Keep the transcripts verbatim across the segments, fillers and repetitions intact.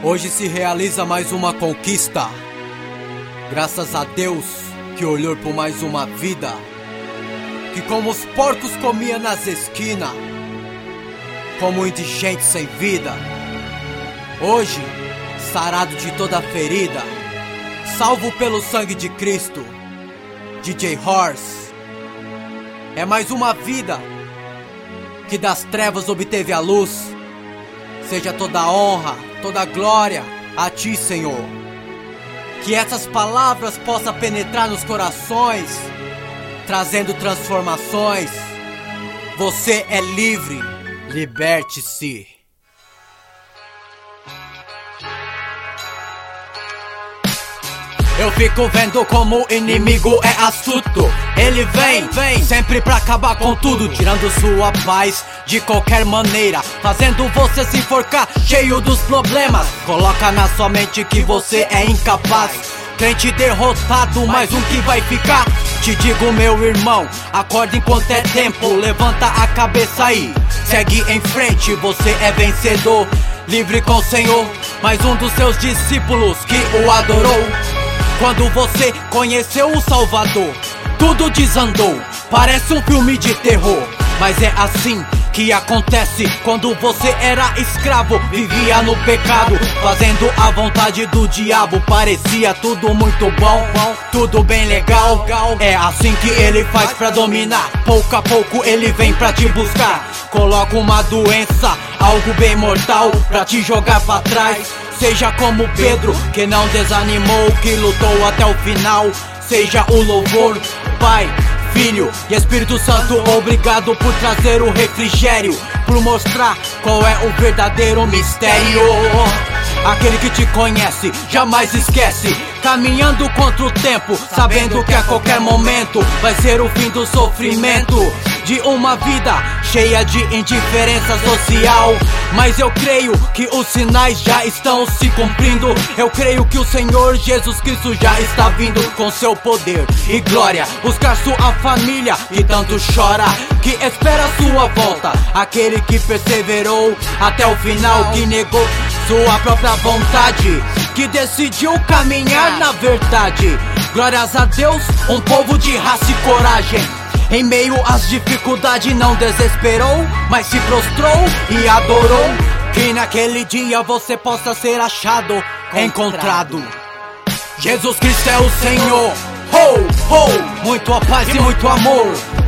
Hoje se realiza mais uma conquista. Graças a Deus que olhou por mais uma vida, que como os porcos comia nas esquinas, como indigente sem vida. Hoje, sarado de toda ferida, salvo pelo sangue de Cristo, D J Horse. É mais uma vida que das trevas obteve a luz. Seja toda a honra, toda a glória a Ti, Senhor. Que essas palavras possam penetrar nos corações, trazendo transformações. Você é livre, liberte-se. Eu fico vendo como o inimigo é astuto. Ele vem, vem, sempre pra acabar com tudo, tirando sua paz de qualquer maneira, fazendo você se enforcar, cheio dos problemas. Coloca na sua mente que você é incapaz, crente derrotado, mais um que vai ficar. Te digo, meu irmão, acorda enquanto é tempo, levanta a cabeça aí, segue em frente, você é vencedor, livre com o Senhor. Mais um dos seus discípulos que o adorou. Quando você conheceu o Salvador, tudo desandou, parece um filme de terror. Mas é assim que acontece quando você era escravo, vivia no pecado, fazendo a vontade do diabo. Parecia tudo muito bom, tudo bem legal. É assim que ele faz pra dominar, pouco a pouco ele vem pra te buscar. Coloca uma doença, algo bem mortal, pra te jogar pra trás. Seja como Pedro, que não desanimou, que lutou até o final. Seja o louvor, Pai, Filho e Espírito Santo, obrigado por trazer o refrigério, por mostrar qual é o verdadeiro mistério. Aquele que te conhece jamais esquece, caminhando contra o tempo, sabendo que a qualquer momento vai ser o fim do sofrimento de uma vida cheia de indiferença social. Mas eu creio que os sinais já estão se cumprindo. Eu creio que o Senhor Jesus Cristo já está vindo com seu poder e glória, buscar sua família que tanto chora, que espera sua volta. Aquele que perseverou até o final, que negou sua própria vontade, que decidiu caminhar na verdade. Glórias a Deus, um povo de raça e coragem. Em meio às dificuldades não desesperou, mas se prostrou e adorou. Que naquele dia você possa ser achado, encontrado. Jesus Cristo é o Senhor. Ho, ho, muito a paz e muito amor.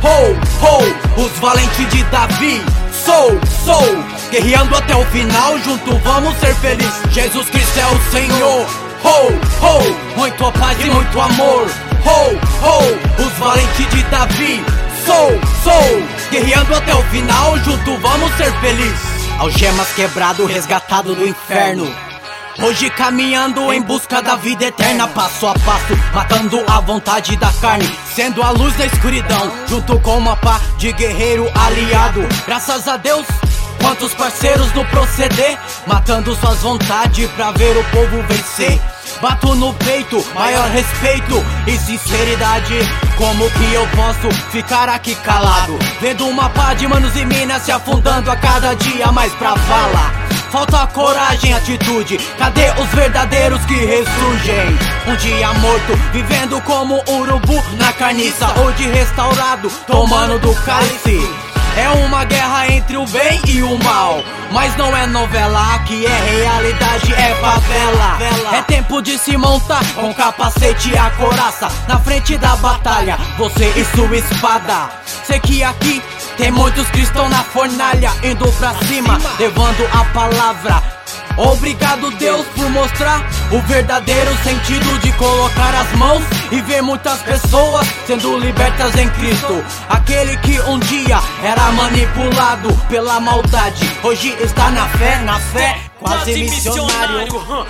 Ho, ho, os valentes de Davi. Sou, sou, guerreando até o final, junto vamos ser felizes. Jesus Cristo é o Senhor. Ho, ho, muito a paz e muito amor. Ho, ho, os valentes de Davi. Sou, sou, guerreando até o final, junto vamos ser felizes. Algemas quebrado, resgatado do inferno, hoje caminhando em busca da vida eterna, passo a passo, matando a vontade da carne, sendo a luz da escuridão, junto com uma pá de guerreiro aliado. Graças a Deus, quantos parceiros no proceder, matando suas vontades pra ver o povo vencer. Bato no peito, maior respeito e sinceridade. Como que eu posso ficar aqui calado, vendo uma pá de manos e minas se afundando a cada dia mais pra vala? Falta coragem, atitude, cadê os verdadeiros que ressurgem? Um dia morto, vivendo como urubu na carniça, hoje restaurado, tomando do cálice. É uma guerra entre o bem e o mal, mas não é novela, aqui é realidade, é favela. É tempo de se montar com capacete e a couraça, na frente da batalha, você e sua espada. Sei que aqui tem muitos cristãos na fornalha, indo pra cima, levando a palavra. Obrigado, Deus, por mostrar o verdadeiro sentido de colocar as mãos e ver muitas pessoas sendo libertas em Cristo. Aquele que um dia era manipulado pela maldade, hoje está na fé, na fé, quase missionário.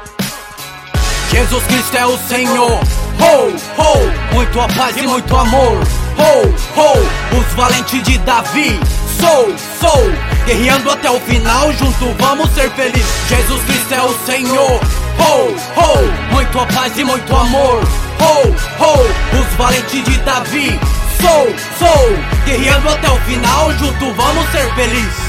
Jesus Cristo é o Senhor. Ho, ho, muito a paz e muito amor. Ho, ho, os valentes de Davi. Sou, sou, guerreando até o final, junto vamos ser felizes. Jesus Cristo é o Senhor. Ho, ho, muito a paz e muito amor. Ho, ho, os valentes de Davi. Sou, sou, guerreando até o final, junto vamos ser felizes.